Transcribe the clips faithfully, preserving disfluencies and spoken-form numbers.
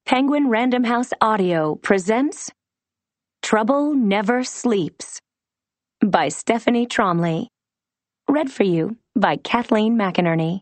Penguin Random House Audio presents Trouble Never Sleeps by Stephanie Tromley. Read for you by Kathleen McInerney.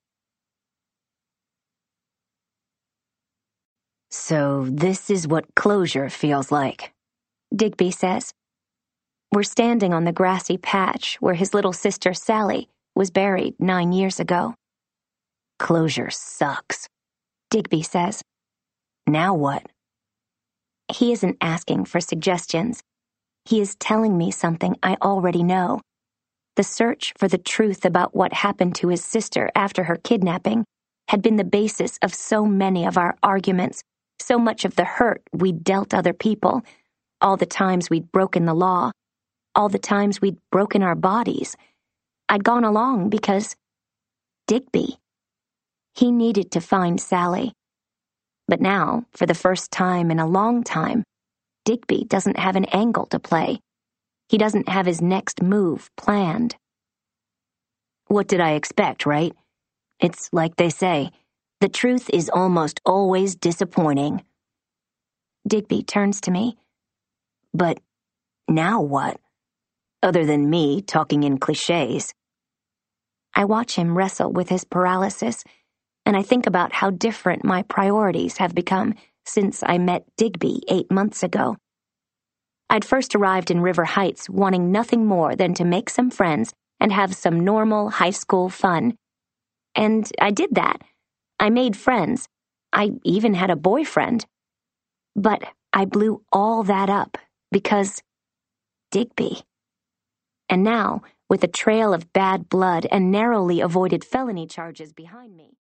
So this is what closure feels like, Digby says. We're standing on the grassy patch where his little sister Sally was buried nine years ago. Closure sucks, Digby says. Now what? He isn't asking for suggestions. He is telling me something I already know. The search for the truth about what happened to his sister after her kidnapping had been the basis of so many of our arguments, so much of the hurt we'd dealt other people, all the times we'd broken the law, all the times we'd broken our bodies. I'd gone along because Digby. He needed to find Sally. But now, for the first time in a long time, Digby doesn't have an angle to play. He doesn't have his next move planned. What did I expect, right? It's like they say, the truth is almost always disappointing. Digby turns to me. But now what? Other than me talking in cliches. I watch him wrestle with his paralysis, and I think about how different my priorities have become since I met Digby eight months ago. I'd first arrived in River Heights wanting nothing more than to make some friends and have some normal high school fun. And I did that. I made friends. I even had a boyfriend. But I blew all that up because Digby. And now, with a trail of bad blood and narrowly avoided felony charges behind me,